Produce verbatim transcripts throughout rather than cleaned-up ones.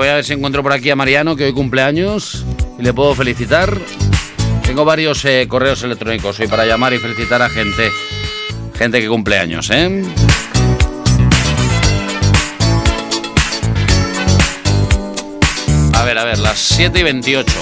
voy a ver si encuentro por aquí a Mariano, que hoy cumpleaños, y le puedo felicitar. Tengo varios eh, correos electrónicos hoy para llamar y felicitar a gente, gente que cumple años, ¿eh? A ver, a ver, las siete y veintiocho.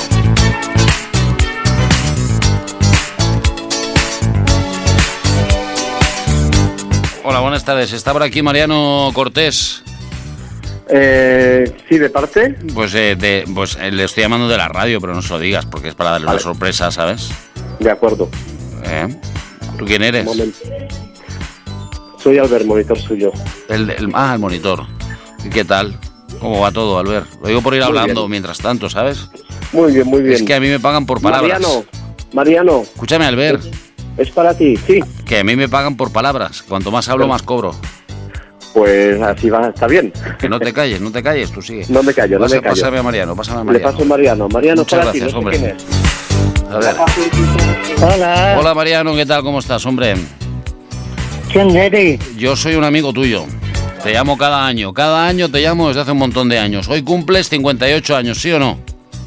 Hola, buenas tardes. ¿Está por aquí Mariano Cortés? Eh, sí, ¿de parte? Pues, eh, de, pues eh, le estoy llamando de la radio, pero no se lo digas, porque es para darle vale. una sorpresa, ¿sabes? De acuerdo. ¿Eh? ¿Tú quién eres? Un momento. Soy Albert, monitor suyo. El, el, ah, el monitor. ¿Y qué tal? ¿Cómo va todo, Albert? Lo digo por ir muy hablando bien. Mientras tanto, ¿sabes? Muy bien, muy bien. Es que a mí me pagan por palabras. Mariano, Mariano. Escúchame, Albert. Es, es para ti, sí. Que a mí me pagan por palabras. Cuanto más hablo, más cobro. Pues así va, está bien. Que no te calles, no te calles, tú sigue. No me callo, no Pasa, me callo. Pásame a Mariano, pásame a Mariano. Le paso a Mariano. Mariano, muchas para gracias, ti, no hombre. sé quién es. A ver. Hola. Hola, Mariano, ¿qué tal? ¿Cómo estás, hombre? ¿Quién eres? Yo soy un amigo tuyo. Te llamo cada año. Cada año te llamo desde hace un montón de años. Hoy cumples cincuenta y ocho años, ¿sí o no?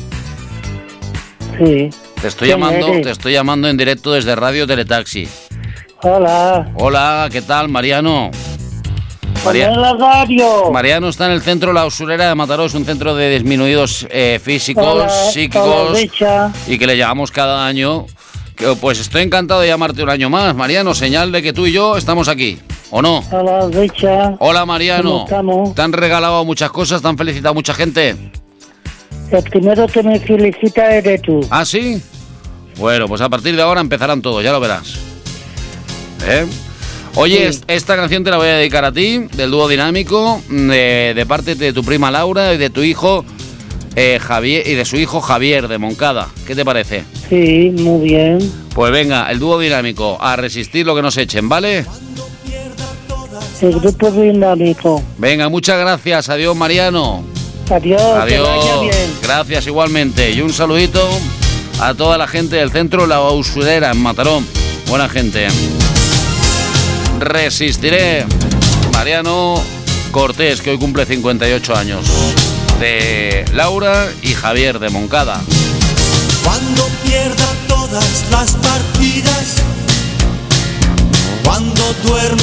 Sí. Te estoy llamando, eres? te estoy llamando en directo desde Radio Teletaxi. Hola. Hola, ¿qué tal, Mariano? Maria... la radio. Mariano está en el centro La Usurera de Mataró, es un centro de disminuidos eh, físicos, hola, psíquicos, hola, y que le llamamos cada año. Que, pues estoy encantado de llamarte un año más, Mariano, señal de que tú y yo estamos aquí, ¿o no? Hola, Richa. Hola, Mariano. ¿Cómo estamos? ¿Te han regalado muchas cosas? ¿Te han felicitado mucha gente? El primero que me felicita eres tú. ¿Ah, sí? Bueno, pues a partir de ahora empezarán todos, ya lo verás. ¿Eh? Oye, sí. Esta canción te la voy a dedicar a ti, del dúo dinámico, de, de parte de tu prima Laura y de tu hijo eh, Javier, y de su hijo Javier de Moncada. ¿Qué te parece? Sí, muy bien. Pues venga, el dúo dinámico, a resistir lo que nos echen, ¿vale? El grupo dinámico. Venga, muchas gracias, adiós, Mariano. Adiós, adiós. Que vaya bien. Gracias igualmente, y un saludito a toda la gente del centro La Usurera en Mataró. Buena gente. Resistiré. Mariano Cortés, que hoy cumple cincuenta y ocho años. De Laura y Javier de Moncada. Cuando pierda todas las partidas, cuando duerma